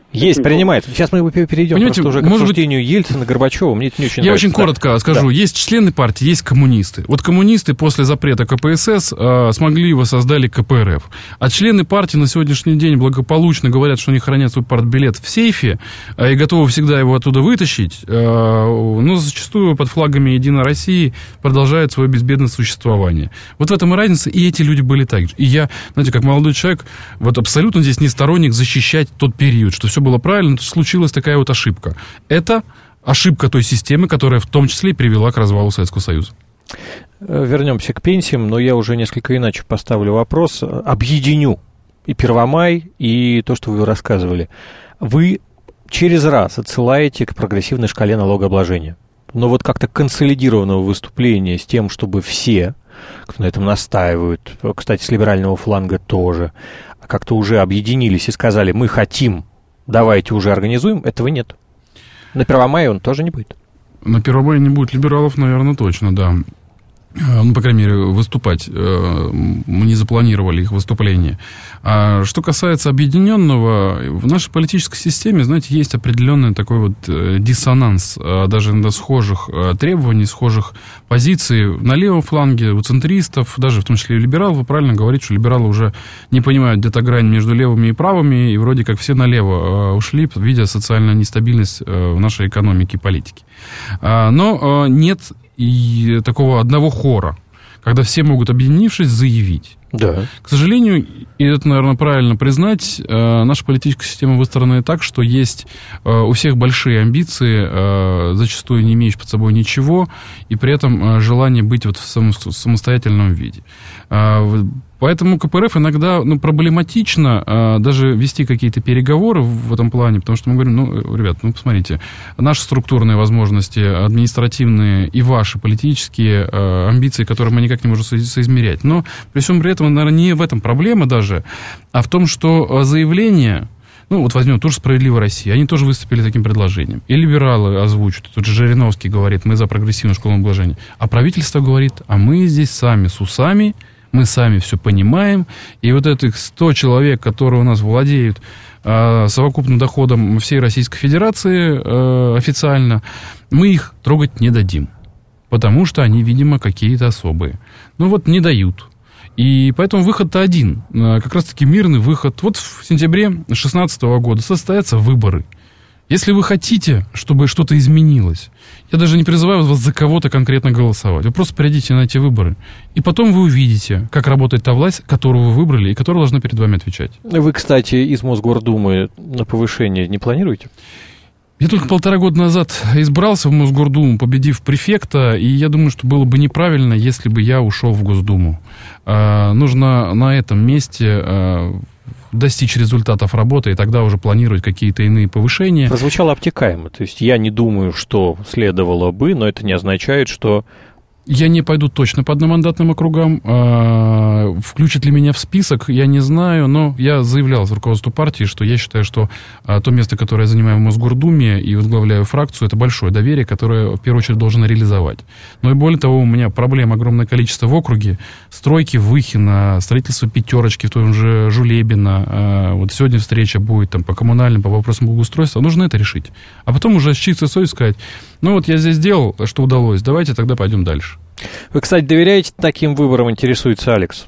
Есть, принимается. Сейчас мы перейдем Понимаете, просто уже к обсуждению быть... Ельцина, Горбачева. Мне это не очень Я нравится. очень коротко да. скажу. Да. Есть члены партии, есть коммунисты. Вот коммунисты после запрета ка пэ эс эс э, смогли воссоздали ка пэ эр эф. А члены партии на сегодняшний день благополучно говорят, что они хранят свой партбилет в сейфе э, и готовы всегда его оттуда вытащить, э, но зачастую под флагами «Единой России» продолжают свое безбедное существование. Вот в этом и разница, и эти люди были так же. И я, знаете, как молодой человек, вот абсолютно здесь не сторонник защищать тот период, что все было правильно, то случилась такая вот ошибка. Это ошибка той системы, которая в том числе и привела к развалу Советского Союза. Вернемся к пенсиям, но я уже несколько иначе поставлю вопрос. Объединю и Первомай, и то, что вы рассказывали. Вы через раз отсылаете к прогрессивной шкале налогообложения. Но вот как-то консолидированного выступления с тем, чтобы все, кто на этом настаивают, кстати, с либерального фланга тоже, как-то уже объединились и сказали, мы хотим, давайте уже организуем, этого нет. На Первомае он тоже не будет. На Первомае не будет либералов, наверное, точно, да. Ну, по крайней мере, выступать. Мы не запланировали их выступление. А что касается объединенного, в нашей политической системе, знаете, есть определенный такой вот диссонанс, даже иногда схожих требований, схожих позиций. На левом фланге у центристов, даже в том числе и либералов, вы правильно говорите, что либералы уже не понимают где-то грань между левыми и правыми, и вроде как все налево ушли, видя социальную нестабильность в нашей экономике и политике. Но нет и такого одного хора, когда все могут, объединившись, заявить. Да. К сожалению, и это, наверное, правильно признать, наша политическая система выстроена так, что есть у всех большие амбиции, зачастую не имеющие под собой ничего, и при этом желание быть вот в самостоятельном виде. Поэтому ка пэ эр эф иногда ну, проблематично а, даже вести какие-то переговоры в, в этом плане, потому что мы говорим, ну, ребят, ну, посмотрите, наши структурные возможности, административные и ваши политические а, амбиции, которые мы никак не можем со- соизмерять. Но при всем при этом, наверное, не в этом проблема даже, а в том, что заявление... Ну, вот возьмем ту же «Справедливая Россия». Они тоже выступили таким предложением. И либералы озвучат. Тут же Жириновский говорит, мы за прогрессивную школу обложения. А правительство говорит, а мы здесь сами с усами, мы сами все понимаем. И вот этих сто человек, которые у нас владеют э, совокупным доходом всей Российской Федерации э, официально, мы их трогать не дадим. Потому что они, видимо, какие-то особые. Ну вот не дают. И поэтому выход-то один, как раз-таки мирный выход. Вот в сентябре две тысячи шестнадцатого года состоятся выборы. Если вы хотите, чтобы что-то изменилось, я даже не призываю вас за кого-то конкретно голосовать. Вы просто придите на эти выборы. И потом вы увидите, как работает та власть, которую вы выбрали и которая должна перед вами отвечать. Вы, кстати, из Мосгордумы на повышение не планируете? Я только полтора года назад избрался в Мосгордуму, победив префекта, и я думаю, что было бы неправильно, если бы я ушел в Госдуму. А, нужно на этом месте а, достичь результатов работы, и тогда уже планировать какие-то иные повышения. Прозвучало обтекаемо, то есть я не думаю, что следовало бы, но это не означает, что... Я не пойду точно по одномандатным округам. Включат ли меня в список, я не знаю, но я заявлял в руководству партии, что я считаю, что то место, которое я занимаю в Мосгордуме и возглавляю фракцию, это большое доверие, которое в первую очередь должен реализовать. Но и более того, у меня проблем огромное количество в округе. Стройки Выхина, строительство пятерочки в том же Жулебино. Вот сегодня встреча будет там, по коммунальным, по вопросам благоустройства. Нужно это решить. А потом уже с чистой совестью сказать, ну вот я здесь сделал, что удалось, давайте тогда пойдем дальше. Вы, кстати, доверяете таким выборам, интересуется Алекс?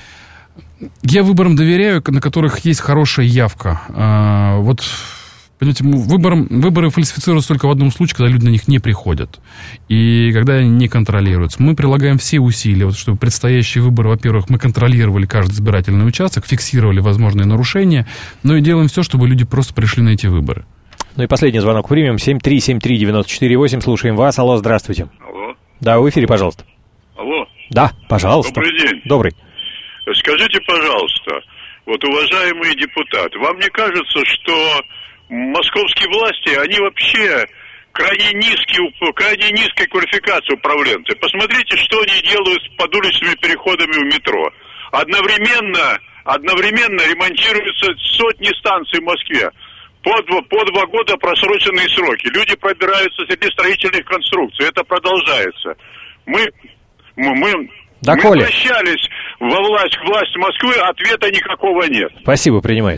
Я выборам доверяю, на которых есть хорошая явка. А, вот, понимаете, выборам, выборы фальсифицируются только в одном случае, когда люди на них не приходят. И когда они не контролируются. Мы прилагаем все усилия, вот, чтобы предстоящие выборы, во-первых, мы контролировали каждый избирательный участок, фиксировали возможные нарушения, но и делаем все, чтобы люди просто пришли на эти выборы. Ну и последний звонок примем. семь три семь три девять четыре восемь. Слушаем вас. Алло, здравствуйте. Алло. Да, в эфире, пожалуйста. Алло. Да, пожалуйста. Добрый день. Добрый. Скажите, пожалуйста, вот, уважаемые депутаты, вам не кажется, что московские власти, они вообще крайне низкие, крайне низкой квалификации управленцы? Посмотрите, что они делают с подуличными переходами в метро. Одновременно, одновременно ремонтируются сотни станций в Москве. По два, по два года просроченные сроки. Люди пробираются среди строительных конструкций. Это продолжается. Мы, мы, мы, да, мы обращались во власть, к власти Москвы, ответа никакого нет. Спасибо, принимается.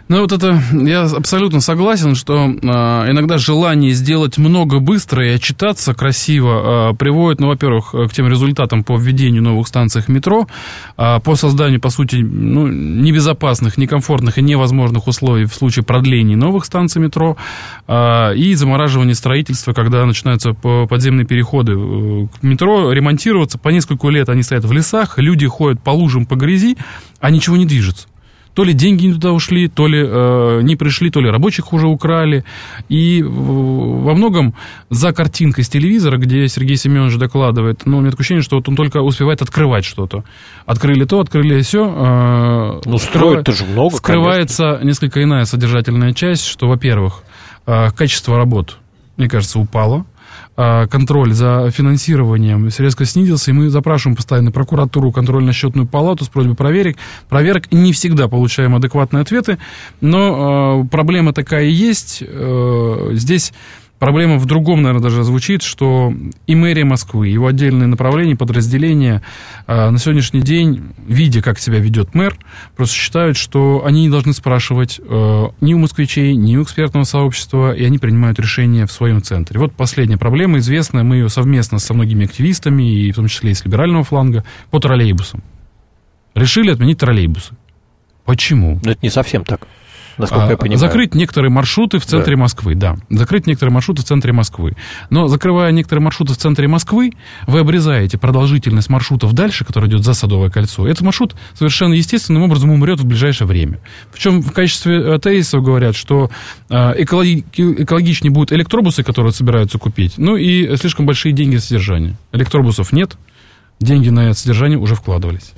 Ну, вот это, я абсолютно согласен, что э, иногда желание сделать много быстро и отчитаться красиво э, приводит, ну, во-первых, к тем результатам по введению новых станций метро, э, по созданию, по сути, ну, небезопасных, некомфортных и невозможных условий в случае продления новых станций метро, э, и замораживания строительства, когда начинаются подземные переходы к метро, ремонтироваться. По несколько лет они стоят в лесах, люди ходят по лужам, по грязи, а ничего не движется. То ли деньги не туда ушли, то ли э, не пришли, то ли рабочих уже украли. И во многом за картинкой с телевизора, где Сергей Семенович докладывает, ну, у меня такое ощущение, что вот он только успевает открывать что-то. Открыли то, открыли все. Э, ну, строить-то же много, скрывается конечно. Несколько иная содержательная часть, что, во-первых, э, качество работ, мне кажется, упало. Контроль за финансированием резко снизился, и мы запрашиваем постоянно прокуратуру, контрольно-счетную палату с просьбой проверок. Проверок не всегда получаем адекватные ответы, но э, проблема такая и есть. Э, здесь проблема в другом, наверное, даже звучит, что и мэрия Москвы, его отдельные направления, подразделения э, на сегодняшний день, видя, как себя ведет мэр, просто считают, что они не должны спрашивать э, ни у москвичей, ни у экспертного сообщества, и они принимают решения в своем центре. Вот последняя проблема, известная, мы ее совместно со многими активистами, и в том числе и с либерального фланга, по троллейбусам. Решили отменить троллейбусы. Почему? Но это не совсем так. Насколько а, я понимаю. Закрыть некоторые маршруты в центре да. Москвы, да. Закрыть некоторые маршруты в центре Москвы. Но закрывая некоторые маршруты в центре Москвы, вы обрезаете продолжительность маршрутов дальше, который идет за Садовое кольцо. Этот маршрут совершенно естественным образом умрет в ближайшее время. Причем в качестве тезисов говорят, что экологи- экологичнее будут электробусы, которые собираются купить, ну и слишком большие деньги за содержание. Электробусов нет, деньги на это содержание уже вкладывались.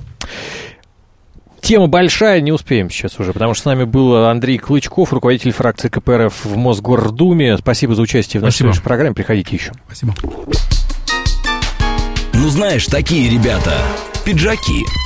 Тема большая, не успеем сейчас уже, потому что с нами был Андрей Клычков, руководитель фракции ка пэ эр эф в Мосгордуме. Спасибо за участие в нашей Спасибо. следующей программе. Приходите еще. Спасибо. Ну, знаешь, такие ребята, пиджаки.